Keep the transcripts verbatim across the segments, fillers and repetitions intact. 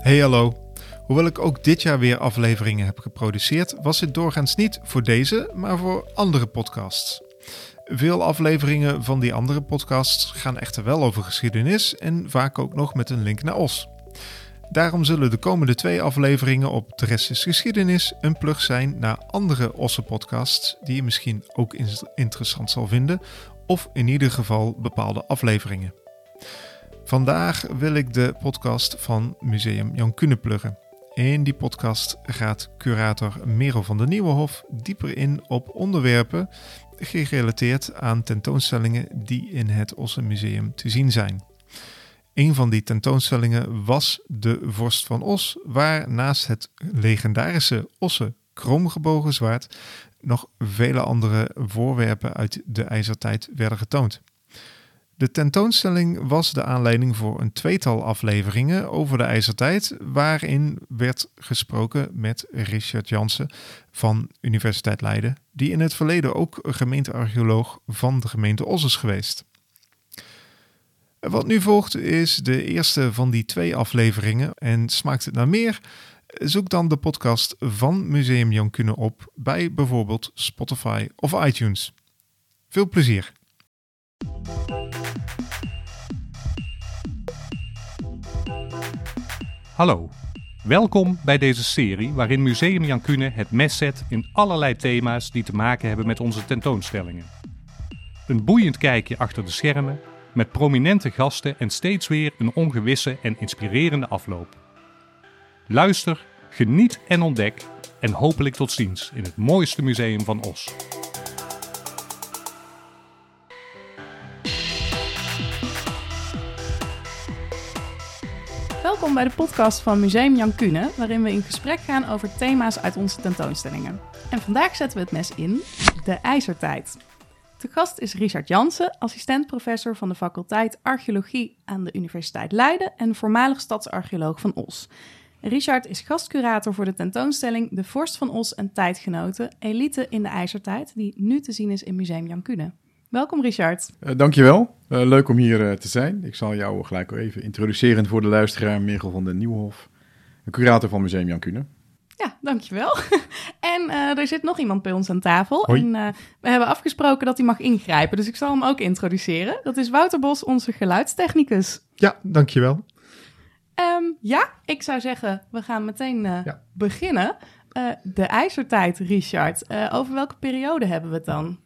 Hey hallo. Hoewel ik ook dit jaar weer afleveringen heb geproduceerd, was dit doorgaans niet voor deze, maar voor andere podcasts. Veel afleveringen van die andere podcasts gaan echter wel over geschiedenis en vaak ook nog met een link naar Os. Daarom zullen de komende twee afleveringen op De Rest is Geschiedenis een plug zijn naar andere Osse podcasts die je misschien ook interessant zal vinden, of in ieder geval bepaalde afleveringen. Vandaag wil ik de podcast van Museum Jan Kuene pluggen. In die podcast gaat curator Merel van der Nieuwenhof dieper in op onderwerpen gerelateerd aan tentoonstellingen die in het Osse Museum te zien zijn. Een van die tentoonstellingen was De Vorst van Os, waar naast het legendarische Osse kroomgebogen zwaard nog vele andere voorwerpen uit de ijzertijd werden getoond. De tentoonstelling was de aanleiding voor een tweetal afleveringen over de ijzertijd, waarin werd gesproken met Richard Jansen van Universiteit Leiden, die in het verleden ook gemeentearcheoloog van de gemeente Os is geweest. Wat nu volgt is de eerste van die twee afleveringen en smaakt het naar meer? Zoek dan de podcast van Museum Jan Kuene op bij bijvoorbeeld Spotify of iTunes. Veel plezier! Hallo, welkom bij deze serie waarin Museum Jan Kuene het mes zet in allerlei thema's die te maken hebben met onze tentoonstellingen. Een boeiend kijkje achter de schermen, met prominente gasten en steeds weer een ongewisse en inspirerende afloop. Luister, geniet en ontdek en hopelijk tot ziens in het mooiste museum van Os. Welkom bij de podcast van Museum Jan Kuene, waarin we in gesprek gaan over thema's uit onze tentoonstellingen. En vandaag zetten we het mes in de ijzertijd. Te gast is Richard Jansen, assistent-professor van de faculteit Archeologie aan de Universiteit Leiden en voormalig stadsarcheoloog van Os. Richard is gastcurator voor de tentoonstelling De Vorst van Os en Tijdgenoten, Elite in de IJzertijd, die nu te zien is in Museum Jan Kuene. Welkom Richard. Uh, dankjewel. Uh, leuk om hier uh, te zijn. Ik zal jou gelijk even introduceren voor de luisteraar, Merel van der Nieuwenhof, curator van Museum Jan Kuene. Ja, dankjewel. En uh, er zit nog iemand bij ons aan tafel. Hoi. En uh, we hebben afgesproken dat hij mag ingrijpen, dus ik zal hem ook introduceren. Dat is Wouter Bos, onze geluidstechnicus. Ja, dankjewel. Um, ja, ik zou zeggen, we gaan meteen uh, Ja. beginnen. Uh, de ijzertijd, Richard. Uh, over welke periode hebben we het dan?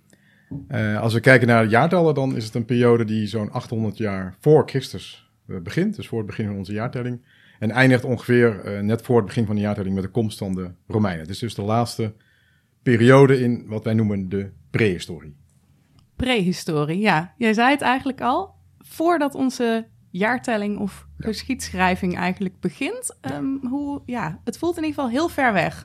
Uh, als we kijken naar de jaartallen, dan is het een periode die zo'n achthonderd jaar voor Christus uh, begint. Dus voor het begin van onze jaartelling. En eindigt ongeveer uh, net voor het begin van de jaartelling met de komst van de Romeinen. Het is dus de laatste periode in wat wij noemen de prehistorie. Prehistorie, ja. Jij zei het eigenlijk al. Voordat onze jaartelling of Ja. geschiedschrijving eigenlijk begint. Um, hoe, ja, het voelt in ieder geval heel ver weg.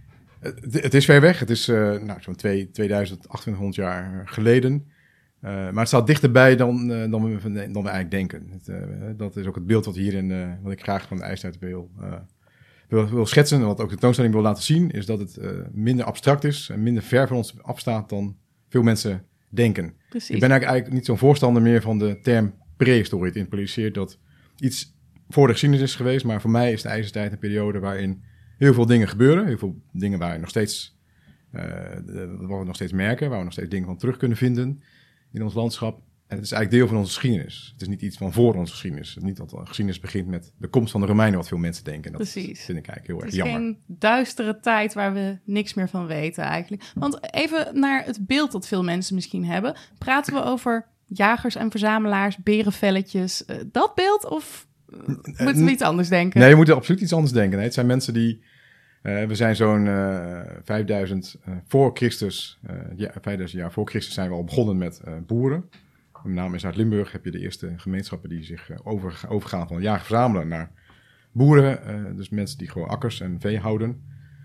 Het, het is ver weg. Het is uh, nou, zo'n tweeduizend achthonderd jaar geleden. Uh, maar het staat dichterbij dan, uh, dan, we, dan we eigenlijk denken. Het, uh, dat is ook het beeld wat, hierin, uh, wat ik graag van de ijstijd wil, uh, wil, wil schetsen. En wat ook de tentoonstelling wil laten zien, is dat het uh, minder abstract is en minder ver van ons afstaat dan veel mensen denken. Precies. Ik ben eigenlijk, eigenlijk niet zo'n voorstander meer van de term prehistorie. Het impliceert dat iets voor de geschiedenis is geweest, maar voor mij is de ijzertijd een periode waarin heel veel dingen gebeuren. Heel veel dingen waar we nog steeds, uh, wat we nog steeds merken, waar we nog steeds dingen van terug kunnen vinden in ons landschap. En het is eigenlijk deel van onze geschiedenis. Het is niet iets van voor onze geschiedenis. Het is niet dat de geschiedenis begint met de komst van de Romeinen, wat veel mensen denken. Dat Precies. vind ik eigenlijk heel Het erg is jammer. geen duistere tijd waar we niks meer van weten eigenlijk. Want even naar het beeld dat veel mensen misschien hebben. Praten we over jagers en verzamelaars, berenvelletjes, uh, dat beeld? Of uh, moeten we iets anders denken? Nee, je moet absoluut iets anders denken. Nee, het zijn mensen die... Uh, we zijn zo'n uh, vijfduizend uh, voor Christus, uh, ja, vijfduizend jaar voor Christus zijn we al begonnen met uh, boeren. Met name in Zuid-Limburg heb je de eerste gemeenschappen die zich uh, over, overgaan van jagen verzamelen naar boeren. Uh, dus mensen die gewoon akkers en vee houden.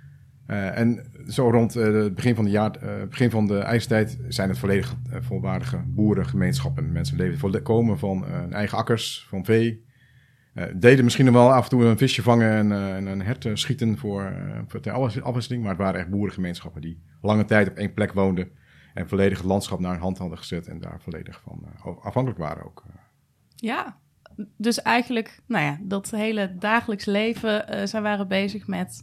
Uh, en zo rond uh, het begin van de, jaar, uh, begin van de ijstijd zijn het volledig uh, volwaardige boerengemeenschappen. Mensen leven volle- komen van uh, eigen akkers, van vee. Uh, deden misschien nog wel af en toe een visje vangen en, uh, en een hert uh, schieten voor, uh, voor ter afwisseling. Maar het waren echt boerengemeenschappen die lange tijd op één plek woonden. En volledig het landschap naar hun hand hadden gezet en daar volledig van uh, afhankelijk waren ook. Ja, dus eigenlijk, nou ja, dat hele dagelijks leven, uh, zij waren bezig met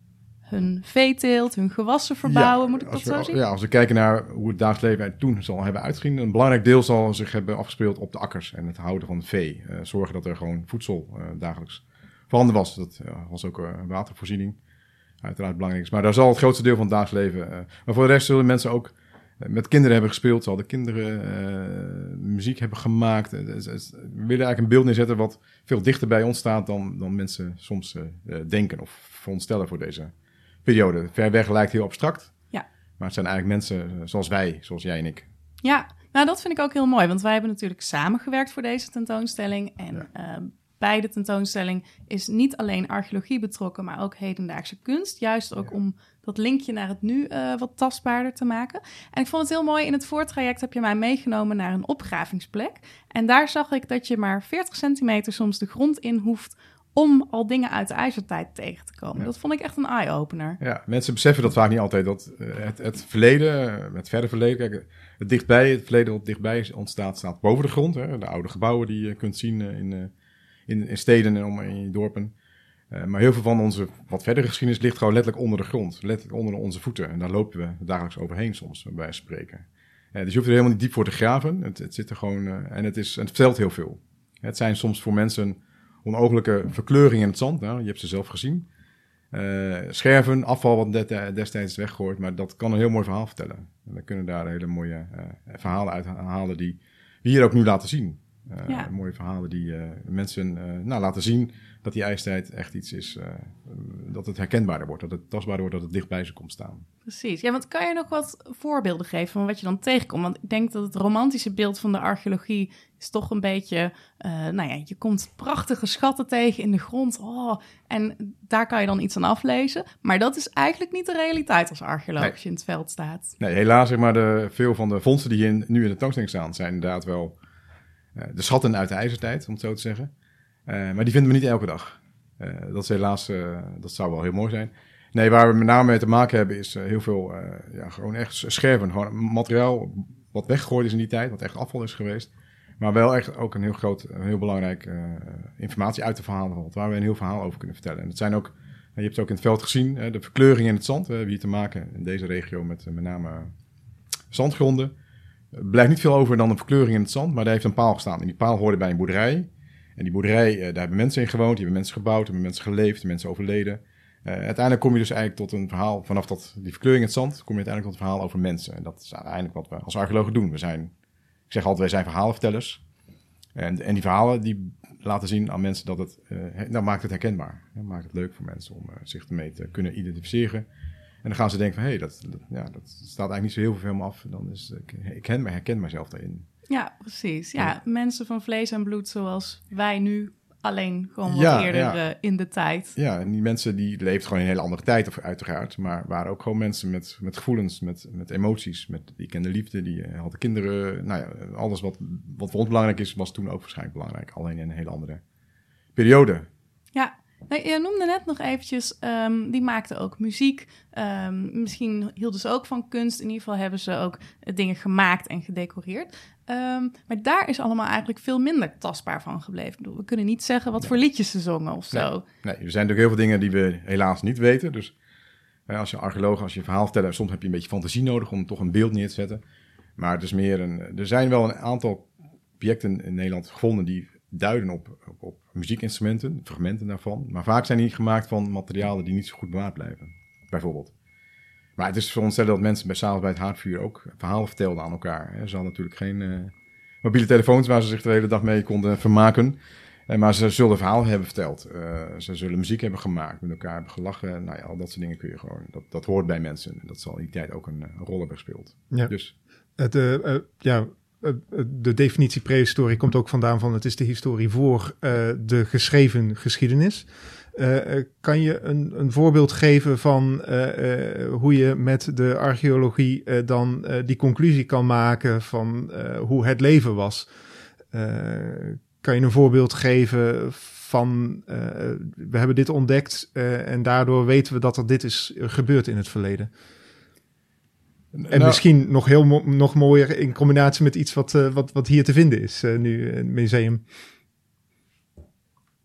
hun veeteelt, hun gewassen verbouwen, ja, moet ik dat we, zo zien? Ja, als we kijken naar hoe het dagelijks leven toen zal hebben uitgezien, een belangrijk deel zal zich hebben afgespeeld op de akkers en het houden van vee. Uh, zorgen dat er gewoon voedsel uh, dagelijks voorhanden was. Dat uh, was ook uh, watervoorziening, uiteraard belangrijk is. Maar daar zal het grootste deel van het dagelijks leven. Uh, maar voor de rest zullen mensen ook uh, met kinderen hebben gespeeld, zal de kinderen uh, muziek hebben gemaakt. Uh, uh, uh, we willen eigenlijk een beeld neerzetten wat veel dichter bij ons staat dan, dan mensen soms uh, uh, denken of veronderstellen voor deze periode. Ver weg lijkt heel abstract. Ja. Maar het zijn eigenlijk mensen zoals wij, zoals jij en ik. Ja, nou dat vind ik ook heel mooi. Want wij hebben natuurlijk samengewerkt voor deze tentoonstelling. En ja. uh, bij de tentoonstelling is niet alleen archeologie betrokken, maar ook hedendaagse kunst. Juist ook ja. om dat linkje naar het nu uh, wat tastbaarder te maken. En ik vond het heel mooi. In het voortraject heb je mij meegenomen naar een opgravingsplek. En daar zag ik dat je maar veertig centimeter soms de grond in hoeft om al dingen uit de ijzertijd tegen te komen. Ja. Dat vond ik echt een eye-opener. Ja, mensen beseffen dat vaak niet altijd. Dat uh, het, het verleden, het verre verleden, kijk, het dichtbij, het verleden dat dichtbij ontstaat, staat boven de grond. Hè, de oude gebouwen die je kunt zien uh, in, uh, in, in steden en om, in dorpen. Uh, maar heel veel van onze wat verdere geschiedenis ligt gewoon letterlijk onder de grond. Letterlijk onder onze voeten. En daar lopen we dagelijks overheen soms, bij wijze van spreken. Uh, dus je hoeft er helemaal niet diep voor te graven. Het, het zit er gewoon, uh, en het, is, het vertelt heel veel. Het zijn soms voor mensen onooglijke verkleuringen in het zand. Nou, je hebt ze zelf gezien. Uh, scherven, afval wat de, destijds is weggegooid. Maar dat kan een heel mooi verhaal vertellen. En we kunnen daar hele mooie uh, verhalen uit halen die we hier ook nu laten zien. Uh, ja. Mooie verhalen die uh, mensen uh, nou, laten zien dat die ijstijd echt iets is. Uh, dat het herkenbaarder wordt, dat het tastbaarder wordt, dat het dichtbij ze komt staan. Precies. Ja, want kan je nog wat voorbeelden geven van wat je dan tegenkomt? Want ik denk dat het romantische beeld van de archeologie is toch een beetje, uh, nou ja, je komt prachtige schatten tegen in de grond. Oh, en daar kan je dan iets aan aflezen. Maar dat is eigenlijk niet de realiteit als archeoloog nee. als je in het veld staat. Nee, helaas zeg maar, de, veel van de vondsten die in, nu in de tentoonstelling staan, zijn inderdaad wel uh, de schatten uit de ijzertijd, om het zo te zeggen. Uh, maar die vinden we niet elke dag. Uh, dat is helaas, uh, dat zou wel heel mooi zijn. Nee, waar we met name mee te maken hebben is uh, heel veel, uh, ja, gewoon echt scherven. Gewoon materiaal wat weggegooid is in die tijd, wat echt afval is geweest. Maar wel echt ook een heel groot, een heel belangrijk uh, informatie uit de verhalen valt, waar we een heel verhaal over kunnen vertellen. En dat zijn ook, je hebt het ook in het veld gezien, uh, de verkleuring in het zand. We hebben hier te maken in deze regio met uh, met name uh, zandgronden. Er blijft niet veel over dan een verkleuring in het zand, maar daar heeft een paal gestaan. En die paal hoorde bij een boerderij. En die boerderij, uh, daar hebben mensen in gewoond, die hebben mensen gebouwd, hebben mensen geleefd, mensen overleden. Uh, uiteindelijk kom je dus eigenlijk tot een verhaal, vanaf dat, die verkleuring in het zand, kom je uiteindelijk tot een verhaal over mensen. En dat is uiteindelijk wat we als archeologen doen. We zijn, ik zeg altijd, wij zijn verhalenvertellers. En, en die verhalen, die laten zien aan mensen dat het, uh, nou maakt het herkenbaar. Dat maakt het leuk voor mensen om uh, zich ermee te kunnen identificeren. En dan gaan ze denken van, hé, hey, dat, dat, ja, dat staat eigenlijk niet zo heel veel van me af. Dan is, ik, ik herken, herken mezelf daarin. Ja, precies. Ja, ja, mensen van vlees en bloed zoals wij nu, alleen gewoon wat ja, eerder ja. uh, in de tijd. Ja, en die mensen die leefden gewoon in een hele andere tijd, uiteraard. Maar waren ook gewoon mensen met, met gevoelens, met, met emoties. Met, die kenden liefde, die uh, hadden kinderen. Nou ja, alles wat, wat voor ons belangrijk is, was toen ook waarschijnlijk belangrijk. Alleen in een hele andere periode. Ja. Nou, je noemde net nog eventjes, um, die maakten ook muziek. Um, misschien hielden ze ook van kunst. In ieder geval hebben ze ook uh, dingen gemaakt en gedecoreerd. Um, maar daar is allemaal eigenlijk veel minder tastbaar van gebleven. Ik bedoel, we kunnen niet zeggen wat nee. voor liedjes ze zongen of zo. Nee, nee, er zijn natuurlijk heel veel dingen die we helaas niet weten. Dus uh, als je archeoloog, als je een verhaal vertelt, soms heb je een beetje fantasie nodig om toch een beeld neer te zetten. Maar het is meer een, er zijn wel een aantal objecten in Nederland gevonden die duiden op, op, op muziekinstrumenten, fragmenten daarvan. Maar vaak zijn die gemaakt van materialen die niet zo goed bewaard blijven, bijvoorbeeld. Maar het is veronderstellen dat mensen bij, s'avonds bij het haardvuur ook verhalen vertelden aan elkaar. Ze hadden natuurlijk geen uh, mobiele telefoons waar ze zich de hele dag mee konden vermaken. Uh, maar ze zullen verhalen hebben verteld. Uh, ze zullen muziek hebben gemaakt, met elkaar hebben gelachen. Nou ja, al dat soort dingen kun je gewoon, dat, dat hoort bij mensen. Dat zal in die tijd ook een, een rol hebben gespeeld. Ja. Dus. Het, uh, uh, ja... De definitie prehistorie komt ook vandaan van het is de historie voor uh, de geschreven geschiedenis. Uh, uh, kan je een, een voorbeeld geven van uh, uh, hoe je met de archeologie uh, dan uh, die conclusie kan maken van uh, hoe het leven was? Uh, kan je een voorbeeld geven van uh, we hebben dit ontdekt uh, en daardoor weten we dat er dit is gebeurd in het verleden? En nou, misschien nog heel mo- nog mooier in combinatie met iets wat, uh, wat, wat hier te vinden is uh, nu in het museum.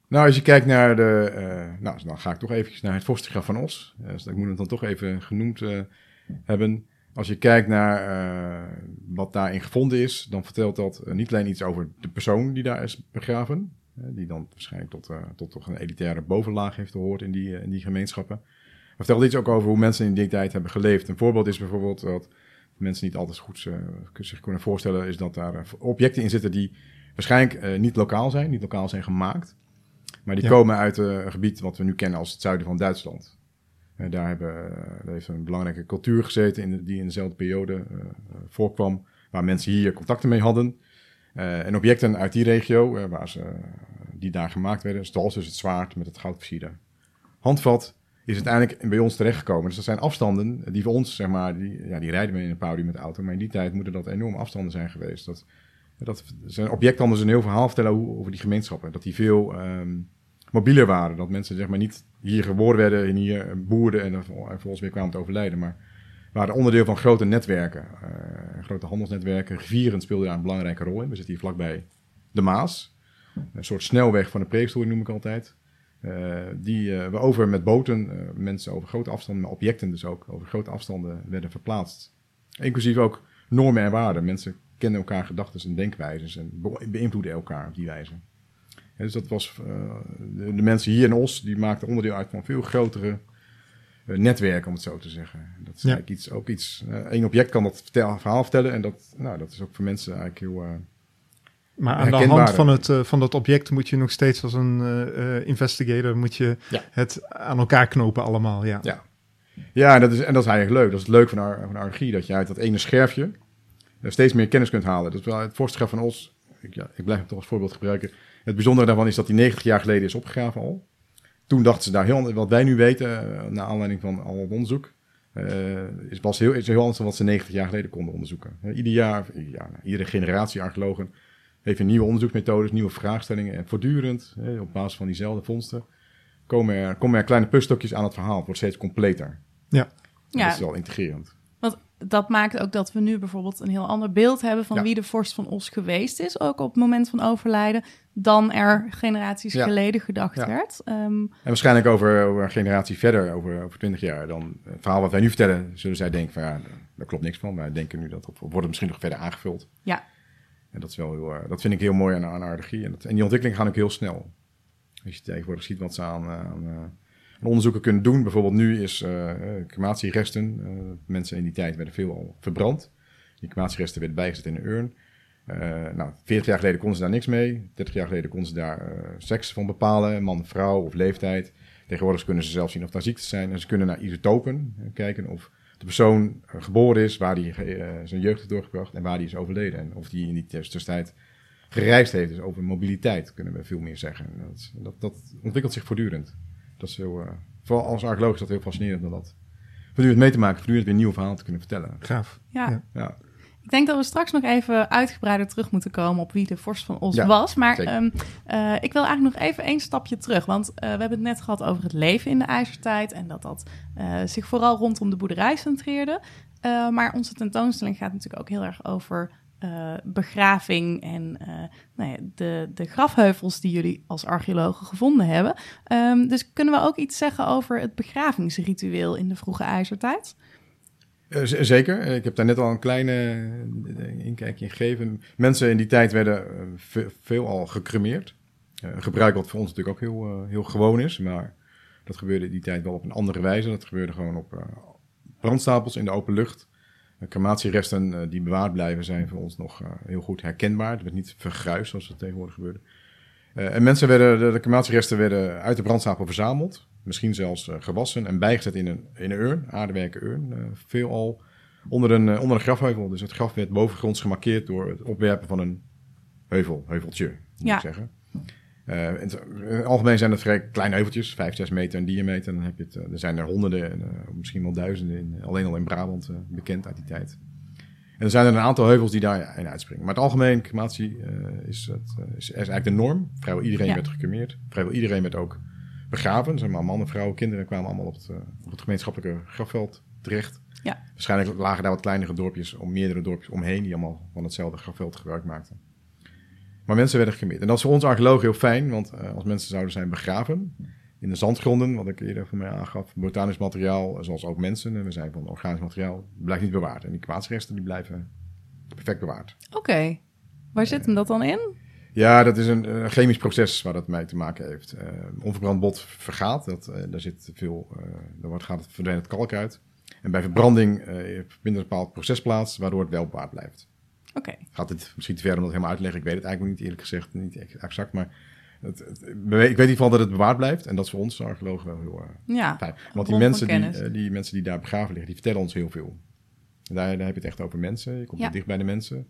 Nou, als je kijkt naar de... Uh, nou, dan ga ik toch eventjes naar het Vorstengraf van Os. Uh, dus ik moet het dan toch even genoemd uh, hebben. Als je kijkt naar uh, wat daarin gevonden is, dan vertelt dat uh, niet alleen iets over de persoon die daar is begraven, uh, die dan waarschijnlijk tot, uh, tot toch een elitaire bovenlaag heeft gehoord in die, uh, in die gemeenschappen. Maar vertelt iets ook over hoe mensen in die tijd hebben geleefd. Een voorbeeld is bijvoorbeeld wat mensen niet altijd goed uh, zich kunnen voorstellen, is dat daar uh, objecten in zitten die waarschijnlijk uh, niet lokaal zijn, niet lokaal zijn gemaakt. Maar die ja. komen uit uh, een gebied wat we nu kennen als het zuiden van Duitsland. Uh, daar, hebben, uh, daar heeft een belangrijke cultuur gezeten in de, die in dezelfde periode uh, voorkwam, waar mensen hier contacten mee hadden. Uh, en objecten uit die regio, uh, waar ze, uh, die daar gemaakt werden, zoals dus het zwaard met het goudversierde handvat, is uiteindelijk bij ons terechtgekomen. Dus dat zijn afstanden die voor ons, zeg maar, die, ja, die rijden we in een paar uur met de auto, maar in die tijd moeten dat enorme afstanden zijn geweest. Dat, dat zijn objectanden een heel verhaal vertellen over die gemeenschappen. Dat die veel um, mobieler waren. Dat mensen zeg maar niet hier geboren werden en hier boerden en, en vervolgens weer kwamen te overlijden. Maar waren onderdeel van grote netwerken. Uh, grote handelsnetwerken. Rivieren speelden daar een belangrijke rol in. We zitten hier vlakbij de Maas. Een soort snelweg van de prehistorie noem ik altijd. Uh, die uh, we over met boten, uh, mensen over grote afstanden, maar objecten dus ook, over grote afstanden werden verplaatst. Inclusief ook normen en waarden. Mensen kennen elkaar gedachten en denkwijzes en be- beïnvloeden elkaar op die wijze. Ja, dus dat was, uh, de, de mensen hier in Os, die maakten onderdeel uit van veel grotere uh, netwerken, om het zo te zeggen. Dat is ja. eigenlijk iets, ook iets, Eén uh, object kan dat vertel, verhaal vertellen en dat, nou, dat is ook voor mensen eigenlijk heel... Uh, Maar aan de hand van het, uh, van dat object moet je nog steeds als een uh, uh, investigator moet je ja. het aan elkaar knopen allemaal. Ja, ja. ja en, dat is, en dat is eigenlijk leuk. Dat is het leuk van, ar- van archeologie, dat je uit dat ene scherfje uh, steeds meer kennis kunt halen. Dat is wel het Vorstengraf van Os. Ik, ja, ik blijf het toch als voorbeeld gebruiken. Het bijzondere daarvan is dat die negentig jaar geleden is opgegraven al. Toen dachten ze daar heel wat wij nu weten, uh, naar aanleiding van al het onderzoek, uh, is, was heel, is heel anders dan wat ze negentig jaar geleden konden onderzoeken. Uh, ieder jaar, ja, nou, iedere generatie archeologen heeft nieuwe onderzoeksmethodes, nieuwe vraagstellingen. En voortdurend, hè, op basis van diezelfde vondsten, komen er, komen er kleine puzzelstukjes aan het verhaal. Het wordt steeds completer. Ja. ja. Dat is wel integrerend. Want dat maakt ook dat we nu bijvoorbeeld een heel ander beeld hebben van ja. wie de vorst van Os geweest is, ook op het moment van overlijden, dan er generaties ja. geleden gedacht ja. werd. Um, en waarschijnlijk over, over een generatie verder, over, over twintig jaar, dan het verhaal wat wij nu vertellen, zullen zij denken van ja, daar klopt niks van. Wij denken nu dat het wordt het misschien nog verder aangevuld. Ja. En dat, is wel heel, uh, dat vind ik heel mooi aan, aan archeologie. En, dat, en die ontwikkelingen gaan ook heel snel. Als je tegenwoordig ziet wat ze aan, aan, uh, aan onderzoeken kunnen doen. Bijvoorbeeld nu is uh, crematieresten. Uh, mensen in die tijd werden veelal verbrand. Die crematieresten werden bijgezet in een urn. Uh, nou, veertig jaar geleden konden ze daar niks mee. dertig jaar geleden konden ze daar uh, seks van bepalen. Man, vrouw of leeftijd. Tegenwoordig kunnen ze zelfs zien of daar ziektes zijn. En ze kunnen naar isotopen uh, kijken of de persoon uh, geboren is, waar hij uh, zijn jeugd heeft doorgebracht en waar hij is overleden. En of die in die tussentijd gereisd heeft. Dus over mobiliteit kunnen we veel meer zeggen. Dat, dat, dat ontwikkelt zich voortdurend. Dat is heel, uh, vooral als archeoloog is dat heel fascinerend om dat voortdurend mee te maken, voortdurend weer een nieuw verhaal te kunnen vertellen. Gaaf. Ja. ja. ja. Ik denk dat we straks nog even uitgebreider terug moeten komen op wie de vorst van Os ja, was. Maar um, uh, ik wil eigenlijk nog even één stapje terug. Want uh, we hebben het net gehad over het leven in de ijzertijd. En dat dat uh, zich vooral rondom de boerderij centreerde. Uh, maar onze tentoonstelling gaat natuurlijk ook heel erg over uh, begraving. En uh, nou ja, de, de grafheuvels die jullie als archeologen gevonden hebben. Um, dus kunnen we ook iets zeggen over het begravingsritueel in de vroege ijzertijd? Uh, z- zeker. Ik heb daar net al een kleine inkijkje in gegeven. Mensen in die tijd werden uh, ve- veelal gecremeerd. Uh, een gebruik wat voor ons natuurlijk ook heel, uh, heel gewoon is. Maar dat gebeurde in die tijd wel op een andere wijze. Dat gebeurde gewoon op uh, brandstapels in de open lucht. Uh, crematieresten uh, die bewaard blijven zijn voor ons nog uh, heel goed herkenbaar. Het werd niet vergruisd zoals het tegenwoordig gebeurde. Uh, en mensen werden, de, de crematieresten werden uit de brandstapel verzameld. Misschien zelfs uh, gewassen en bijgezet in een, in een urn, aardewerken urn. Uh, veelal onder een, uh, onder een grafheuvel. Dus het graf werd bovengronds gemarkeerd door het opwerpen van een heuvel, heuveltje, moet ja. ik zeggen. Uh, in, het, in het algemeen zijn het vrij kleine heuveltjes, vijf, zes meter in diameter. Dan heb je het, uh, er zijn er honderden, uh, misschien wel duizenden, in, alleen al in Brabant uh, bekend uit die tijd. En er zijn er een aantal heuvels die daarin uitspringen. Maar het algemeen, crematie uh, is, het, uh, is, is eigenlijk de norm. Vrijwel iedereen ja. werd gecremeerd. Vrijwel iedereen werd ook begraven. Zeg maar, mannen, vrouwen, kinderen kwamen allemaal op het, uh, op het gemeenschappelijke grafveld terecht. Ja. Waarschijnlijk lagen daar wat kleinere dorpjes, om meerdere dorpjes omheen, die allemaal van hetzelfde grafveld gebruik maakten. Maar mensen werden gecremeerd. En dat is voor ons archeologen heel fijn, want uh, als mensen zouden zijn begraven in de zandgronden, wat ik eerder voor mij aangaf, botanisch materiaal, zoals ook mensen, we zijn van organisch materiaal, blijft niet bewaard. En die kwaadsresten die blijven perfect bewaard. Oké. Okay. Waar zit hem dat dan in? Ja, dat is een, een chemisch proces waar dat mee te maken heeft. Uh, onverbrand bot vergaat, dat, uh, daar zit veel, uh, daar wordt, gaat het, verdwijnt het kalk uit. En bij verbranding uh, vindt een bepaald proces plaats, waardoor het wel bewaard blijft. Oké. Okay. Gaat het misschien te ver om dat helemaal uit te leggen? Ik weet het eigenlijk niet, eerlijk gezegd, niet exact, maar het, het, ik weet in ieder geval dat het bewaard blijft. En dat is voor ons archeologen wel heel uh, ja, fijn. Want die mensen die, uh, die mensen die daar begraven liggen, die vertellen ons heel veel. Daar, daar heb je het echt over mensen. Je komt ja. dicht bij de mensen.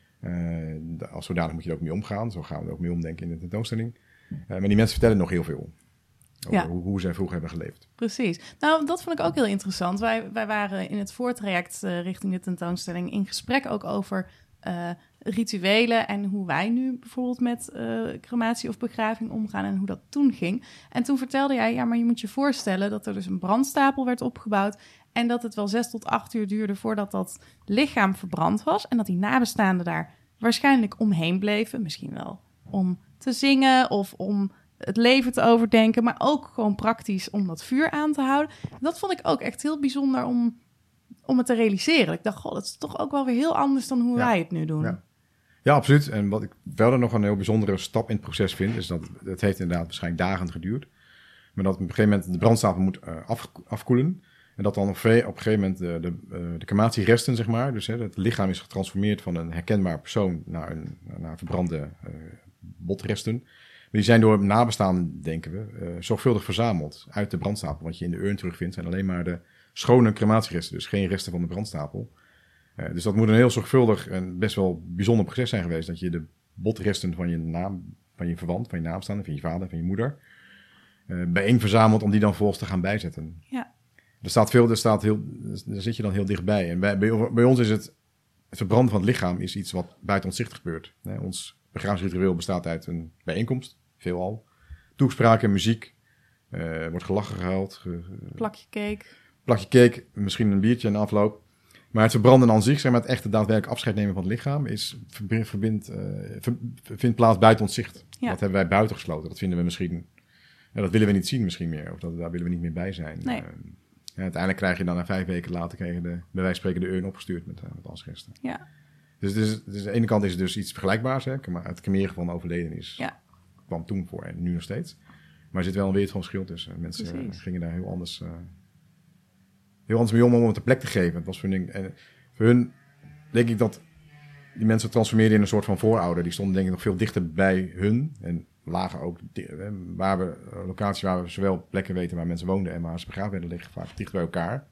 Uh, als zodanig moet je er ook mee omgaan. Zo gaan we er ook mee om, denk ik, in de tentoonstelling. Uh, maar die mensen vertellen nog heel veel. Over ja. hoe, hoe zij vroeger hebben geleefd. Precies. Nou, dat vond ik ook heel interessant. Wij, wij waren in het voortraject uh, richting de tentoonstelling in gesprek ook over uh, rituelen en hoe wij nu bijvoorbeeld met uh, crematie of begraving omgaan en hoe dat toen ging. En toen vertelde jij, ja, maar je moet je voorstellen dat er dus een brandstapel werd opgebouwd en dat het wel zes tot acht uur duurde voordat dat lichaam verbrand was en dat die nabestaanden daar waarschijnlijk omheen bleven. Misschien wel om te zingen of om het leven te overdenken, maar ook gewoon praktisch om dat vuur aan te houden. Dat vond ik ook echt heel bijzonder om, om het te realiseren. Ik dacht, goh, dat is toch ook wel weer heel anders dan hoe ja. wij het nu doen. Ja. ja, absoluut. En wat ik verder nog een heel bijzondere stap in het proces vind, is dat het heeft inderdaad waarschijnlijk dagen geduurd, maar dat op een gegeven moment de brandstapel moet uh, af, afkoelen. En dat dan op, op een gegeven moment de, de, uh, de crematieresten, zeg maar, dus hè, het lichaam is getransformeerd van een herkenbaar persoon naar, een, naar verbrande uh, botresten. Maar die zijn door nabestaanden, denken we, uh, zorgvuldig verzameld uit de brandstapel. Wat je in de urn terugvindt zijn alleen maar de schone crematieresten, dus geen resten van de brandstapel. Uh, dus dat moet een heel zorgvuldig en best wel bijzonder proces zijn geweest, dat je de botresten van je, naam, van je verwant, van je naamstaande, van je vader, van je moeder, uh, bijeen verzamelt om die dan vervolgens te gaan bijzetten. Ja. Er staat veel, er staat heel, daar zit je dan heel dichtbij. En bij, bij, bij ons is het, het verbranden van het lichaam is iets wat buiten ons zicht gebeurt. Hè, ons begrafenisritueel bestaat uit een bijeenkomst, veelal. Toespraken, muziek, uh, wordt gelachen, gehuild. Ge, plakje cake. Plakje cake, misschien een biertje in afloop. Maar het verbranden aan zich, zeg maar het echte daadwerkelijk afscheid nemen van het lichaam, is, verbindt, uh, ver, vindt plaats buiten ons zicht. Ja. Dat hebben wij buiten gesloten. Dat vinden we misschien, ja, dat willen we niet zien misschien meer. Of dat, daar willen we niet meer bij zijn. Nee. Uh, ja, uiteindelijk krijg je dan na vijf weken later, krijg je de, bij wijze van spreken de urn opgestuurd met, uh, met asresten. Ja. Dus, dus, dus aan de ene kant is het dus iets vergelijkbaars, hè, maar het cremeren van overleden is, ja. kwam toen voor en nu nog steeds. Maar er zit wel een wereld van verschil tussen. Mensen uh, gingen daar heel anders, uh, heel anders mee om om het een plek te geven. Het was voor hun, en voor hun denk ik dat die mensen transformeerden in een soort van voorouder. Die stonden denk ik nog veel dichter bij hun en lagen ook, waar we, locaties waar we zowel plekken weten waar mensen woonden en waar ze begraven werden liggen, vaak dicht bij elkaar.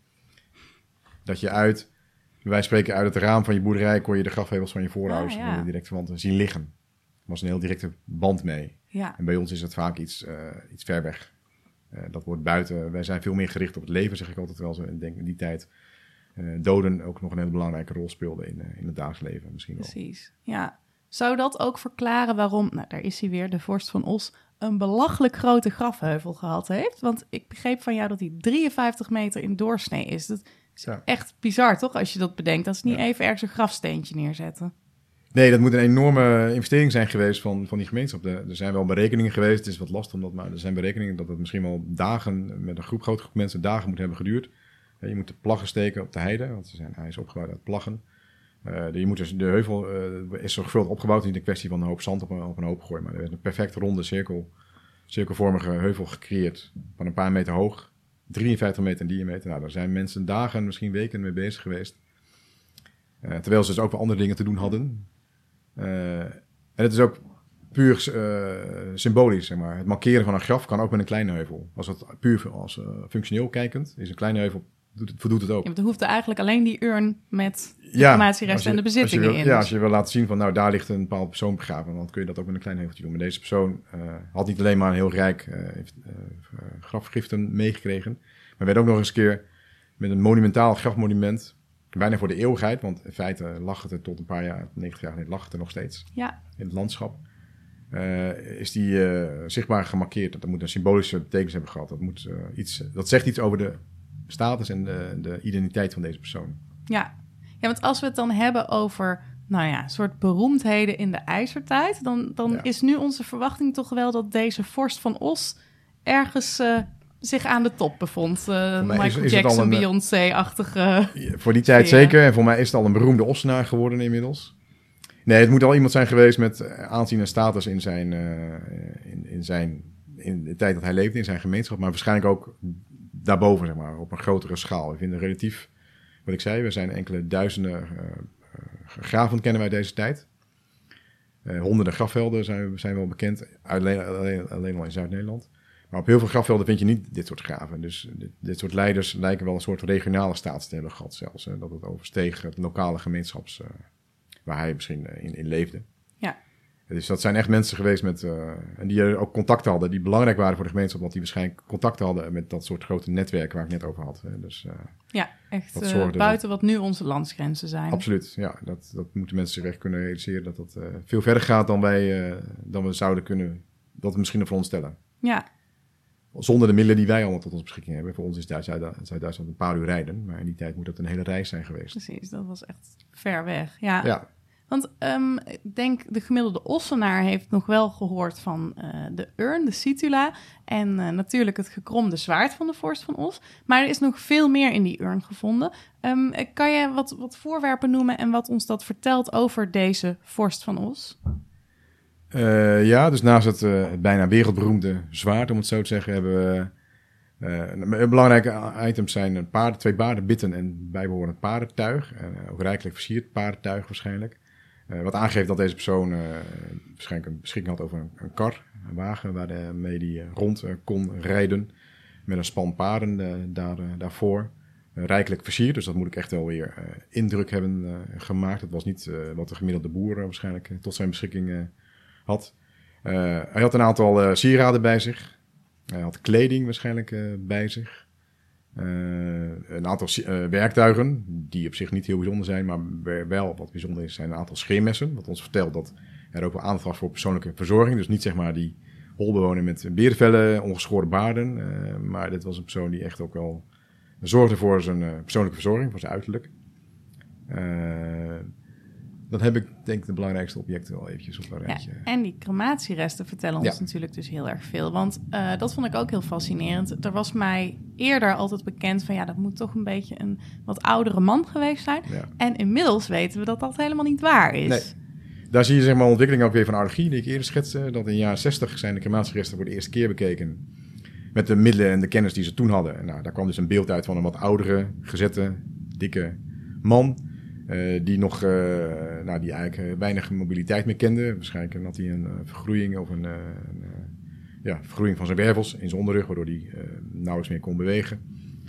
Dat je uit, wij spreken uit het raam van je boerderij, kon je de grafheuvels van je voorouders ah, ja. en de directe verwanten zien liggen. Er was een heel directe band mee. Ja. En bij ons is het vaak iets, uh, iets ver weg. Uh, dat wordt buiten. Wij zijn veel meer gericht op het leven, zeg ik altijd wel zo. En denk in die tijd uh, doden ook nog een hele belangrijke rol speelden in, uh, in het dagelijks leven misschien wel. Precies, ja. Zou dat ook verklaren waarom, nou daar is hij weer, de vorst van Os, een belachelijk grote grafheuvel gehad heeft? Want ik begreep van jou dat hij drieënvijftig meter in doorsnee is. Dat is ja. echt bizar, toch? Als je dat bedenkt. Dat is niet ja. even ergens een grafsteentje neerzetten. Nee, dat moet een enorme investering zijn geweest van, van die gemeenschap. Er zijn wel berekeningen geweest, het is wat lastig, omdat, maar er zijn berekeningen dat het misschien wel dagen, met een groep, grote groep mensen, dagen moet hebben geduurd. Je moet de plaggen steken op de heide, want ze zijn, hij is opgebouwd uit plaggen. Uh, je moet dus, de heuvel uh, is zorgvuldig opgebouwd, niet een kwestie van een hoop zand op een, op een hoop gooien, maar er werd een perfect ronde cirkel, cirkelvormige heuvel gecreëerd van een paar meter hoog, drieënvijftig meter in diameter. Nou, daar zijn mensen dagen, misschien weken mee bezig geweest. Uh, terwijl ze dus ook wel andere dingen te doen hadden. Uh, en het is ook puur uh, symbolisch, zeg maar. Het markeren van een graf kan ook met een kleine heuvel. Als het puur als uh, functioneel kijkend is, een kleine heuvel doet het, voldoet het ook. Ja, er hoeft eigenlijk alleen die urn met de ja, crematieresten en de bezittingen wil, in. Ja, als je wil laten zien van, nou, daar ligt een bepaald persoon begraven, dan kun je dat ook met een klein heuveltje doen. Maar deze persoon uh, had niet alleen maar een heel rijk uh, uh, grafgiften meegekregen, maar werd ook nog eens een keer met een monumentaal grafmonument, bijna voor de eeuwigheid, want in feite lag het er tot een paar jaar, negentig jaar geleden, lag het er nog steeds ja. in het landschap. Uh, is die uh, zichtbaar gemarkeerd. Dat moet een symbolische betekenis hebben gehad. Dat, moet, uh, iets, dat zegt iets over de status en de, de identiteit van deze persoon. Ja. ja, want als we het dan hebben over nou ja, een soort beroemdheden in de ijzertijd... dan, dan Ja. is nu onze verwachting toch wel dat deze vorst van Os ergens uh, zich aan de top bevond. Uh, mij Michael is- is het al Jackson, een, uh, Beyoncé-achtige... Ja, voor die tijd sfeer. zeker. En voor mij is het al een beroemde Ossenaar geworden inmiddels. Nee, het moet al iemand zijn geweest met uh, aanzien en status in zijn, uh, in, in zijn, in de tijd dat hij leefde, in zijn gemeenschap. Maar waarschijnlijk ook daarboven, zeg maar, op een grotere schaal. We vinden relatief, wat ik zei, we zijn enkele duizenden uh, uh, graven kennen wij deze tijd. Uh, honderden grafvelden zijn, zijn wel bekend, alleen, alleen, alleen al in Zuid-Nederland. Maar op heel veel grafvelden vind je niet dit soort graven. Dus dit, dit soort leiders lijken wel een soort regionale status te hebben gehad zelfs. Hè, dat het oversteeg het lokale gemeenschaps uh, waar hij misschien uh, in, in leefde. Ja. Dus dat zijn echt mensen geweest met, uh, en die uh, ook contacten hadden, die belangrijk waren voor de gemeenschap, want die waarschijnlijk contacten hadden met dat soort grote netwerken waar ik net over had. Hè. Dus, uh, Ja, echt Dat uh, zorgde buiten wat nu onze landsgrenzen zijn. absoluut, ja, dat, dat moeten mensen zich echt kunnen realiseren, dat dat uh, veel verder gaat dan wij, uh, dan we zouden kunnen, dat we misschien veronderstellen. Ja, Zonder de middelen die wij allemaal tot onze beschikking hebben. Voor ons is Zuid-Duitsland een paar uur rijden. Maar in die tijd moet dat een hele reis zijn geweest. precies. Dat was echt ver weg. Ja, Ja, want um, ik denk de gemiddelde Ossenaar heeft nog wel gehoord van uh, de urn, de situla... en uh, natuurlijk het gekromde zwaard van de vorst van Os. Maar er is nog veel meer in die urn gevonden. Um, kan je wat, wat voorwerpen noemen en wat ons dat vertelt over deze vorst van Os? uh, ja dus naast het, uh, het bijna wereldberoemde zwaard, om het zo te zeggen, hebben we... Uh, belangrijke items zijn paarden, twee paardenbitten en bijbehorend paardentuig. Uh, ook rijkelijk versierd paardentuig waarschijnlijk. Uh, wat aangeeft dat deze persoon uh, waarschijnlijk een beschikking had over een, een kar, een wagen, waarmee hij uh, rond uh, kon rijden. Met een span paarden uh, daar, uh, daarvoor. Uh, rijkelijk versierd, dus dat moet ik echt wel weer uh, indruk hebben uh, gemaakt. Het was niet uh, wat de gemiddelde boer uh, waarschijnlijk uh, tot zijn beschikking uh, had. Uh, hij had een aantal uh, sieraden bij zich. Hij had kleding waarschijnlijk uh, bij zich. Uh, een aantal uh, werktuigen, die op zich niet heel bijzonder zijn, maar wel wat bijzonder is, zijn een aantal scheermessen. Wat ons vertelt dat er ook wel aandacht was voor persoonlijke verzorging. Dus niet zeg maar die holbewoner met berenvellen, ongeschoren baarden. Uh, maar dit was een persoon die echt ook wel zorgde voor zijn uh, persoonlijke verzorging, voor zijn uiterlijk. Uh, Dan heb ik denk ik de belangrijkste objecten wel eventjes op een rijtje. Ja, en die crematieresten vertellen ons Ja. natuurlijk dus heel erg veel. Want uh, dat vond ik ook heel fascinerend. Er was mij eerder altijd bekend van... ja, dat moet toch een beetje een wat oudere man geweest zijn. Ja. En inmiddels weten we dat dat helemaal niet waar is. Nee. Daar zie je zeg maar ontwikkeling ook weer van archeologie die ik eerder schetste. Dat in de jaren zestig zijn de crematieresten voor de eerste keer bekeken. Met de middelen en de kennis die ze toen hadden. En nou, daar kwam dus een beeld uit van een wat oudere, gezette, dikke man... Uh, die nog, uh, nou, die eigenlijk uh, weinig mobiliteit meer kende. Waarschijnlijk had hij een uh, vergroeiing of een, uh, een uh, ja, vergroeiing van zijn wervels in zijn onderrug, waardoor hij uh, nauwelijks meer kon bewegen.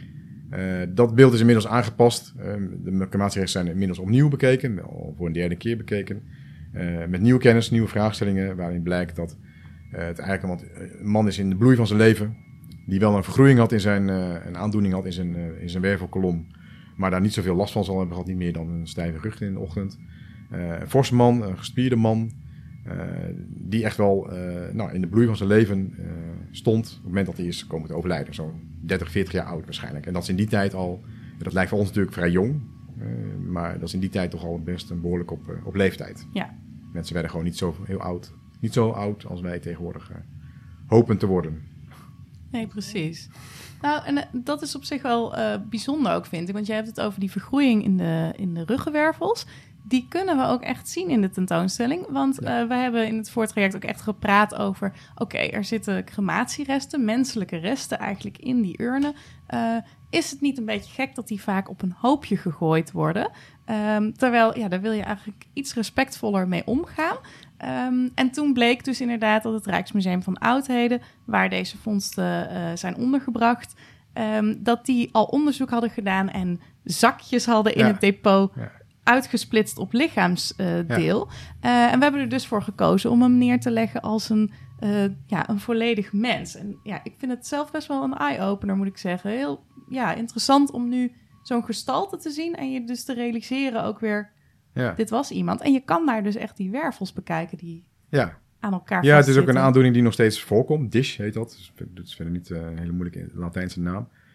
Uh, dat beeld is inmiddels aangepast. Uh, de crematieresten zijn inmiddels opnieuw bekeken, al voor een derde keer bekeken. Uh, met nieuwe kennis, nieuwe vraagstellingen, waarin blijkt dat uh, het eigenlijk een man is in de bloei van zijn leven, die wel een vergroeiing had in zijn, uh, een aandoening had in zijn, uh, in zijn wervelkolom. Maar daar niet zoveel last van zal hebben gehad. Niet meer dan een stijve rug in de ochtend. Uh, een forse man, een gespierde man. Uh, die echt wel uh, nou, in de bloei van zijn leven uh, stond. Op het moment dat hij is komen te overlijden. Zo'n dertig, veertig jaar oud waarschijnlijk. En dat is in die tijd al... Dat lijkt voor ons natuurlijk vrij jong. Uh, maar dat is in die tijd toch al best een behoorlijk op, uh, op leeftijd. Ja. Mensen werden gewoon niet zo heel oud. Niet zo oud als wij tegenwoordig uh, hopen te worden. Nee, precies. Nou, en uh, dat is op zich wel uh, bijzonder ook, vind ik. Want jij hebt het over die vergroeiing in de, in de ruggenwervels. Die kunnen we ook echt zien in de tentoonstelling. Want ja. uh, wij hebben in het voortraject ook echt gepraat over... oké, okay, er zitten crematieresten, menselijke resten eigenlijk in die urnen. Uh, is het niet een beetje gek dat die vaak op een hoopje gegooid worden? Um, terwijl, ja, daar wil je eigenlijk iets respectvoller mee omgaan. Um, en toen bleek dus inderdaad dat het Rijksmuseum van Oudheden... waar deze vondsten uh, zijn ondergebracht... Um, dat die al onderzoek hadden gedaan en zakjes hadden in ja. het depot... Ja. uitgesplitst op lichaamsdeel. Uh, ja. uh, en we hebben er dus voor gekozen om hem neer te leggen als een, uh, ja, een volledig mens. En ja, ik vind het zelf best wel een eye-opener, moet ik zeggen. Heel ja, interessant om nu zo'n gestalte te zien en je dus te realiseren ook weer... Ja. Dit was iemand. En je kan daar dus echt die wervels bekijken die ja. aan elkaar Ja, het is ook een aandoening die nog steeds voorkomt. Dish heet dat. Dat is verder niet uh, een hele moeilijke Latijnse naam.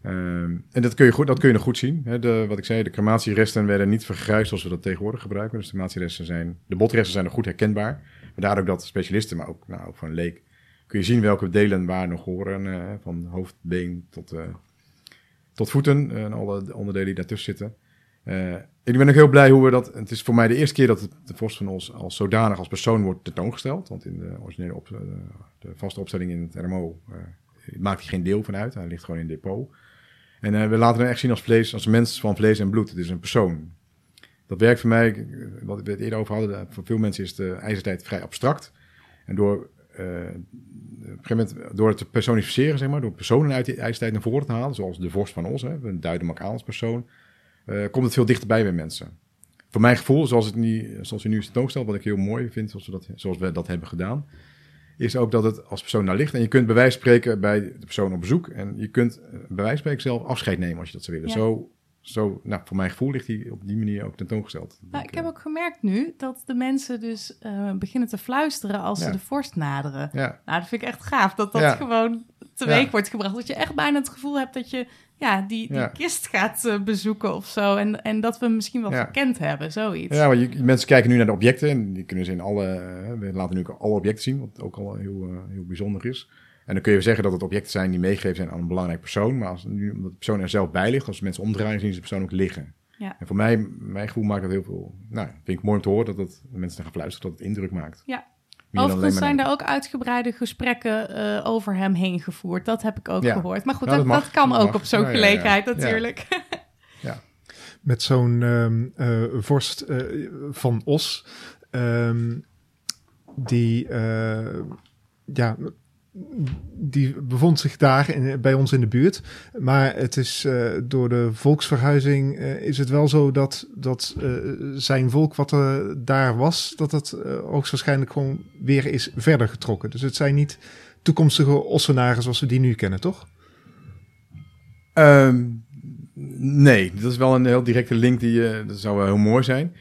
Um, en dat kun je, goed, dat kun je nog goed zien. Hè. De, wat ik zei, de crematieresten werden niet vergruisd zoals we dat tegenwoordig gebruiken. Dus de crematieresten zijn, de botresten zijn nog goed herkenbaar. Vandaar ook dat specialisten, maar ook, nou, ook van een leek, kun je zien welke delen waar nog horen. Uh, van hoofd, been tot, uh, tot voeten uh, en alle onderdelen die daartussen zitten. Uh, ik ben ook heel blij hoe we dat... Het is voor mij de eerste keer dat het, de Vorst van Os als zodanig als persoon wordt tentoongesteld. Want in de originele op, uh, de vaste opstelling in het R M O uh, maakt hij geen deel van uit. Hij ligt gewoon in het depot. En uh, we laten hem echt zien als vlees, als mens van vlees en bloed. Het is een persoon. Dat werkt voor mij, wat we het eerder over hadden, voor veel mensen is de ijzertijd vrij abstract. En door, uh, op een gegeven moment, door het te personificeren, zeg maar, door personen uit die ijzertijd naar voren te halen, zoals de Vorst van Os, hè, we duiden hem ook aan als persoon, uh, komt het veel dichterbij bij mensen. Voor mijn gevoel, zoals, het niet, zoals we nu tentoonstelt, wat ik heel mooi vind, zoals we, dat, zoals we dat hebben gedaan, is ook dat het als persoon daar ligt. En je kunt bij wijze van spreken bij de persoon op bezoek. En je kunt bij wijze van spreken zelf afscheid nemen als je dat zou willen. Ja. Zo, zo, nou, voor mijn gevoel ligt hij op die manier ook tentoongesteld. Nou, ik heb ook gemerkt nu dat de mensen dus uh, beginnen te fluisteren als ja. ze de vorst naderen. Ja. Nou, dat vind ik echt gaaf. Dat dat ja. gewoon teweeg ja. wordt gebracht. Dat je echt bijna het gevoel hebt dat je ja, die, die ja. kist gaat uh, bezoeken of zo. En, en dat we misschien wel ja. verkend hebben, zoiets. Ja, maar je, mensen kijken nu naar de objecten. En die kunnen ze in alle... Uh, we laten nu ook alle objecten zien, wat ook al heel, uh, heel bijzonder is. En dan kun je zeggen dat het objecten zijn die meegegeven zijn aan een belangrijk persoon. Maar als nu omdat de persoon er zelf bij ligt, als mensen omdraaien, zien ze de persoon ook liggen. Ja. En voor mij, mijn gevoel maakt dat heel veel... Nou, vind ik mooi om te horen dat het, mensen naar gaan fluisteren, dat het indruk maakt. Ja. Overigens zijn er ook uitgebreide gesprekken uh, over hem heen gevoerd. Dat heb ik ook ja. gehoord. Maar goed, nou, dat, dat, dat kan dat ook mag. op zo'n ja, gelegenheid ja, ja. natuurlijk. Ja. ja. Met zo'n um, uh, vorst uh, van Os, um, die... Uh, ja... Die bevond zich daar in, bij ons in de buurt. Maar het is uh, door de volksverhuizing uh, is het wel zo dat, dat uh, zijn volk wat er daar was, dat het uh, hoogstwaarschijnlijk gewoon weer is verder getrokken. Dus het zijn niet toekomstige Ossenaren zoals we die nu kennen, toch? Um, nee, dat is wel een heel directe link die uh, dat zou wel heel mooi zijn.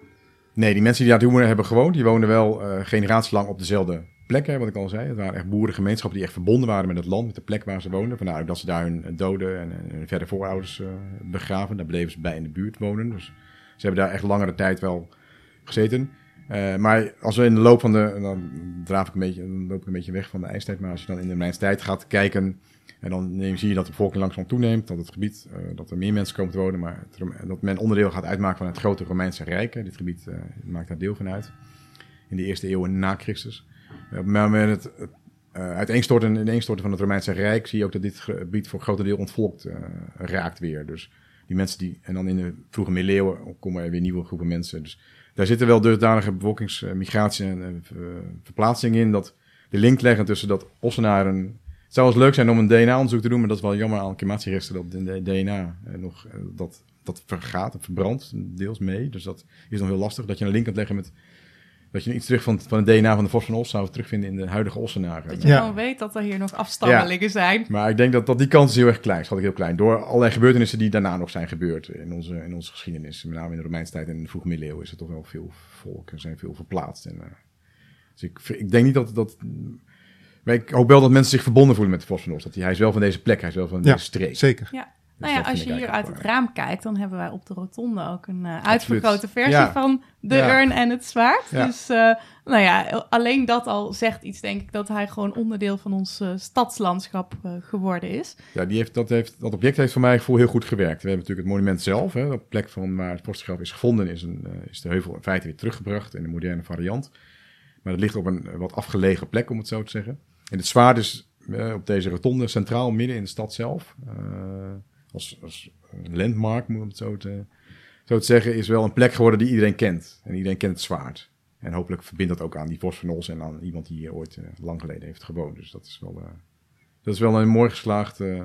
Nee, die mensen die daar toen hebben gewoond, die woonden wel uh, generatielang op dezelfde plekken, wat ik al zei. Het waren echt boerengemeenschappen die echt verbonden waren met het land, met de plek waar ze woonden. Vandaar ook dat ze daar hun doden en, en verder voorouders uh, begraven. Daar bleven ze bij in de buurt wonen. Dus ze hebben daar echt langere tijd wel gezeten. Uh, maar als we in de loop van de... Dan draaf ik een beetje, dan loop ik een beetje weg van de ijstijd. Maar als je dan in de Romeinse tijd gaat kijken, en dan zie je dat de bevolking langzaam toeneemt, dat het gebied, uh, dat er meer mensen komen te wonen, maar het, dat men onderdeel gaat uitmaken van het grote Romeinse Rijk. Dit gebied uh, maakt daar deel van uit. In de eerste eeuwen na Christus. Maar met het uh, uiteenstorten, ineenstorten van het Romeinse Rijk zie je ook dat dit gebied voor een groot deel ontvolkt uh, raakt weer. Dus die mensen die, en dan in de vroege middeleeuwen komen er weer nieuwe groepen mensen. Dus daar zitten wel dusdanige bevolkingsmigratie en uh, verplaatsing in, dat de link leggen tussen dat Ossenaren. Het zou wel eens leuk zijn om een D N A-onderzoek te doen, maar dat is wel jammer aan crematieresten, dat de D N A uh, nog, uh, dat, dat vergaat en verbrandt deels mee. Dus dat is nog heel lastig, dat je een link kunt leggen met... Dat je iets terug van, van het D N A van de Vorst van Os zou terugvinden in de huidige Ossenaren. Dat je ja. gewoon weet dat er hier nog afstammelingen ja. zijn. Maar ik denk dat, dat die kans is heel erg klein. Schat ik heel klein. Door allerlei gebeurtenissen die daarna nog zijn gebeurd in onze, in onze geschiedenis. Met name in de Romeinse tijd en in de vroege middeleeuwen is er toch wel veel volk. Er zijn veel verplaatst. En, uh, dus ik, ik denk niet dat... dat maar ik hoop wel dat mensen zich verbonden voelen met de Vorst van Os. Dat hij, hij is wel van deze plek, hij is wel van ja, deze streek. Zeker. Ja. Nou ja, als je hier uit het raam kijkt, dan hebben wij op de rotonde ook een uh, uitvergrote versie ja. van de ja. urn en het zwaard. Ja. Dus uh, nou ja, alleen dat al zegt iets, denk ik, dat hij gewoon onderdeel van ons uh, stadslandschap uh, geworden is. Ja, die heeft, dat, heeft, dat object heeft voor mij gevoel heel goed gewerkt. We hebben natuurlijk het monument zelf, hè, op de plek van waar het vorstengraf is gevonden, is, een, uh, is de heuvel in feite weer teruggebracht in een moderne variant. Maar het ligt op een wat afgelegen plek, om het zo te zeggen. En het zwaard is uh, op deze rotonde centraal midden in de stad zelf. Uh, Als, als landmark, moet ik het zo te, zo te zeggen, is wel een plek geworden die iedereen kent. En iedereen kent het zwaard. En hopelijk verbindt dat ook aan die Vorst van Os en aan iemand die hier ooit uh, lang geleden heeft gewoond. Dus dat is wel, uh, dat is wel een mooi geslaagd uh,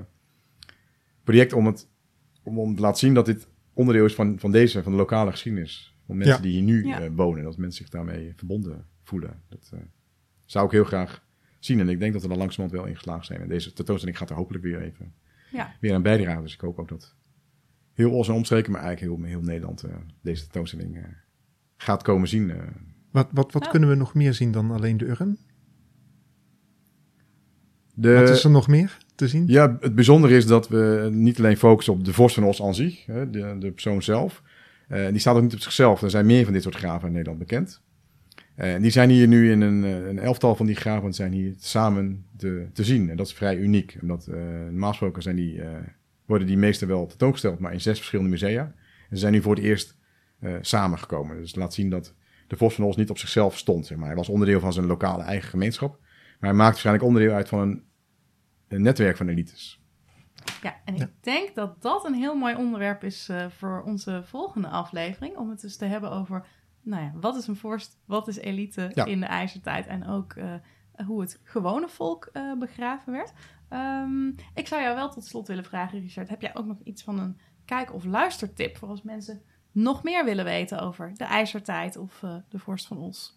project om, het, om, om te laten zien dat dit onderdeel is van, van deze, van de lokale geschiedenis. Van mensen ja. die hier nu ja. uh, wonen, dat mensen zich daarmee verbonden voelen. Dat uh, zou ik heel graag zien. En ik denk dat we er langzamerhand wel in geslaagd zijn. En deze tentoonstelling gaat er hopelijk weer even... Ja. weer aan bijdragen. Dus ik hoop ook dat heel Os en omstreken, maar eigenlijk heel, heel Nederland uh, deze tentoonstelling uh, gaat komen zien. Uh. Wat, wat, wat oh. kunnen we nog meer zien dan alleen de urn? De, wat is er nog meer? te zien? Ja, het bijzondere is dat we niet alleen focussen op de vorst van Os aan zich, hè, de, de persoon zelf. Uh, die staat ook niet op zichzelf. Er zijn meer van dit soort graven in Nederland bekend. Uh, die zijn hier nu in een, een elftal van die graven zijn hier samen te, te zien. En dat is vrij uniek. Omdat uh, normaal gesproken zijn die, uh, worden die meestal wel tentoongesteld, maar in zes verschillende musea. En ze zijn nu voor het eerst uh, samengekomen. Dus laat zien dat de vorst van Os niet op zichzelf stond. Zeg maar. Hij was onderdeel van zijn lokale eigen gemeenschap. Maar hij maakt waarschijnlijk onderdeel uit van een, een netwerk van elites. Ja, en ik Ja. denk dat dat een heel mooi onderwerp is uh, voor onze volgende aflevering. Om het dus te hebben over, nou ja, wat is een vorst, wat is elite Ja. in de ijzertijd. En ook uh, hoe het gewone volk uh, begraven werd. Um, ik zou jou wel tot slot willen vragen, Richard. Heb jij ook nog iets van een kijk- of luistertip voor als mensen nog meer willen weten over de ijzertijd of uh, de vorst van Os?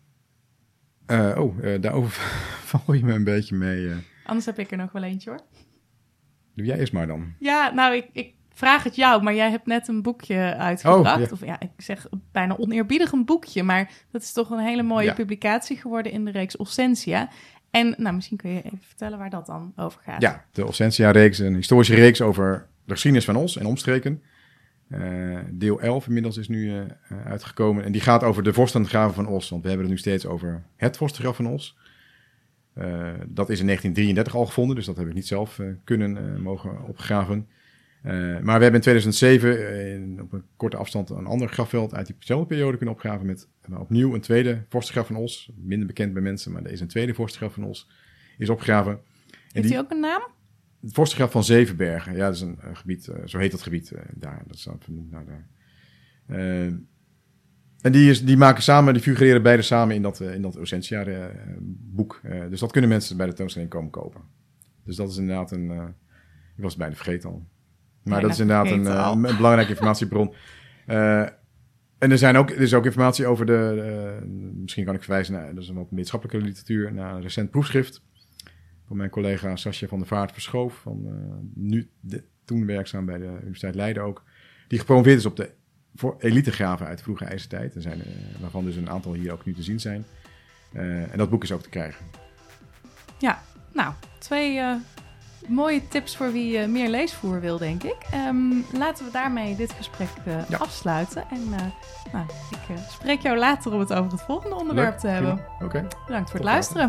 Uh, oh, uh, daarover val je me een beetje mee. Uh. Anders heb ik er nog wel eentje hoor. Doe jij eerst maar dan. Ja, nou, ik, ik vraag het jou, maar jij hebt net een boekje uitgebracht. Oh, ja. Of ja, ik zeg bijna oneerbiedig een boekje, maar dat is toch een hele mooie Ja. publicatie geworden in de reeks Ossentia. En nou, misschien kun je even vertellen waar dat dan over gaat. Ja, de Ossentia-reeks, een historische reeks over de geschiedenis van Os en omstreken. Uh, deel elf inmiddels is nu uh, uitgekomen. En die gaat over de vorstengraven van Os. Want we hebben het nu steeds over het vorstengraf van Os. Uh, dat is in negentien drieëndertig al gevonden, dus dat heb ik niet zelf uh, kunnen uh, mogen opgraven. Uh, maar we hebben in tweeduizend zeven uh, in, op een korte afstand een ander grafveld uit diezelfde periode kunnen opgraven met uh, opnieuw een tweede vorstengraf van Os. Minder bekend bij mensen, maar er is een tweede vorstengraf van Os. Is opgegraven. En Heeft die, hij ook een naam? Het vorstengraf van Zevenbergen. Ja, dat is een uh, gebied, uh, zo heet dat gebied uh, daar. Dat staat vernoemd naar daar. Uh, en die, is, die maken samen, die figureren beide samen in dat, uh, in dat Ossentia uh, boek. Uh, dus dat kunnen mensen bij de tentoonstelling komen kopen. Dus dat is inderdaad een, uh, ik was het bijna vergeten al. Maar Bijna dat is inderdaad een, vergeten uh, al. een, een belangrijke informatiebron. Uh, en er, zijn ook, er is ook informatie over de, uh, misschien kan ik verwijzen naar, dat is een wat wetenschappelijke literatuur, naar een recent proefschrift van mijn collega Sascha van der Vaart Verschoof, van uh, nu de, toen werkzaam bij de Universiteit Leiden ook, die gepromoveerd is op de voor elitegraven uit de vroege ijzertijd. Er zijn, uh, waarvan dus een aantal hier ook nu te zien zijn. Uh, en dat boek is ook te krijgen. Ja, nou, twee uh, mooie tips voor wie uh, meer leesvoer wil, denk ik. Um, laten we daarmee dit gesprek uh, Ja. afsluiten. En uh, nou, ik uh, spreek jou later om het over het volgende onderwerp Leuk, te hebben. Oké. Okay. Bedankt voor het Tot luisteren.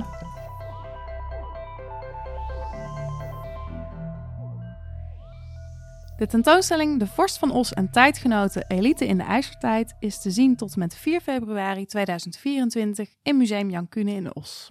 De tentoonstelling De Vorst van Os en tijdgenoten Elite in de IJzertijd is te zien tot en met vier februari tweeduizend vierentwintig in Museum Jan Kuene in Os.